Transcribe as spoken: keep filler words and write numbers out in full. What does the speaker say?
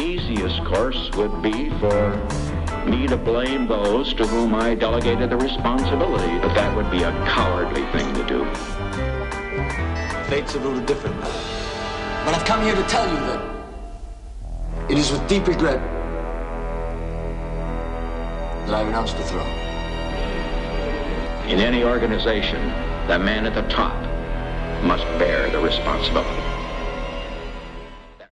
easiest course would be for me to blame those to whom I delegated the responsibility, but that would be a cowardly thing to do. Fate's a little different now. But I've come here to tell you that it is with deep regret that I renounce the throne. In any organization, the man at the top must bear the responsibility.